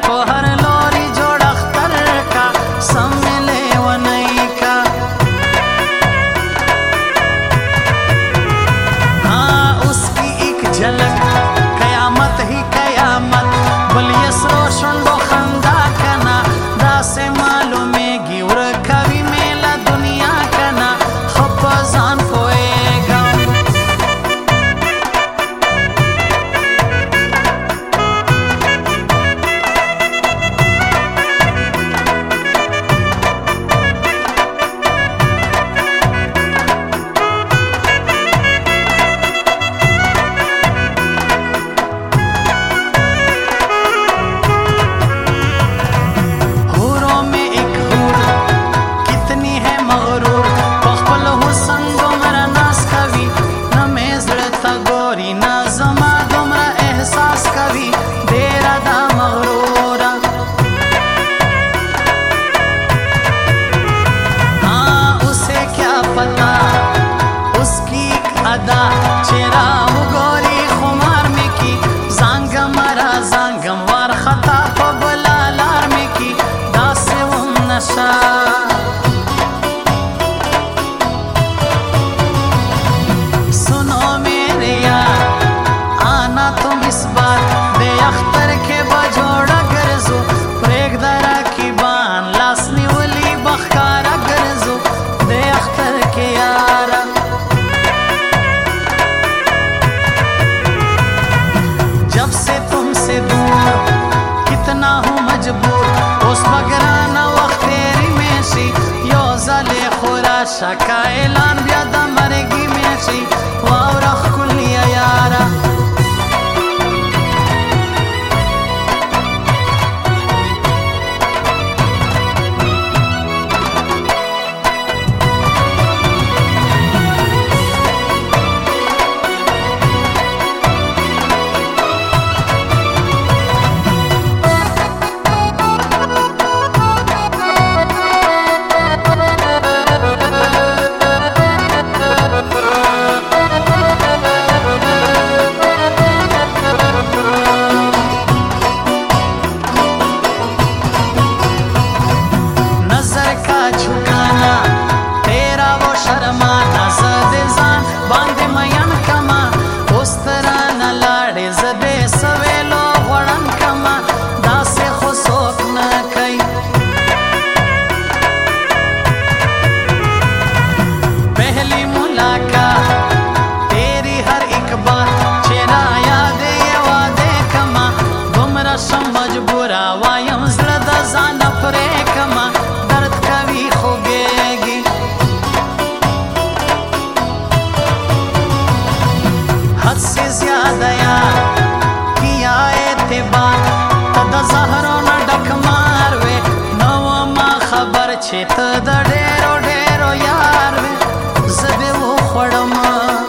को हर लोरी जोड़ अख्तर का सब मिले वो नहीं का। हाँ उसकी एक झलक कयामत ही कयामत बलियस रोशन दो खंदा कना दासे मालूमे गिवर कवि मेला दुनिया कना खपजान कोएगा। चेहरा गोरी खुमार में की जांगम मरा जांगम वार खता पबला लार में की दासे उम नशा। सुनो मेरे यार आना तुम इस बार दे अख्तर के बजोड़ा गरजो प्रेग दरा की बान लासनी वली बखारा गरजो दे अख्तर के यारा। जब से तुमसे दूर कितना हूँ मजबूर उस बगराना वक्त तेरी में सी यो जले खुराशा का ऐलान ब्यादा मरेगी में सी वावरख कुलिया यारा। हद से ज्यादा यार किया एतबार तदा जहरो न डक मारवे नवा मा खबर छे तदा ढेरो ढेरो यार वे जबे वो खड़मा।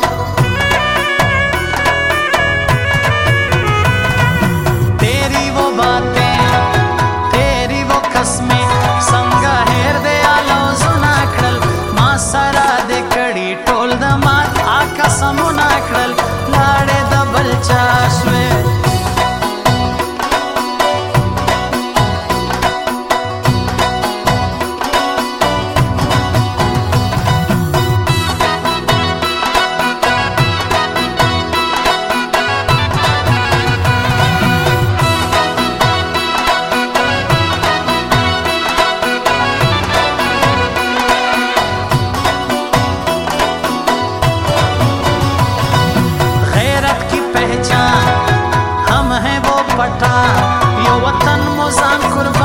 तेरी वो बातें तेरी वो कसमें संगा हेर दे आलो सुना खड़ल मा सारा दे कड़ी टोल दमात आका समुना खड़ल लाड़े दबल चाशवे। पठान यो वतन मोजान कुर्बान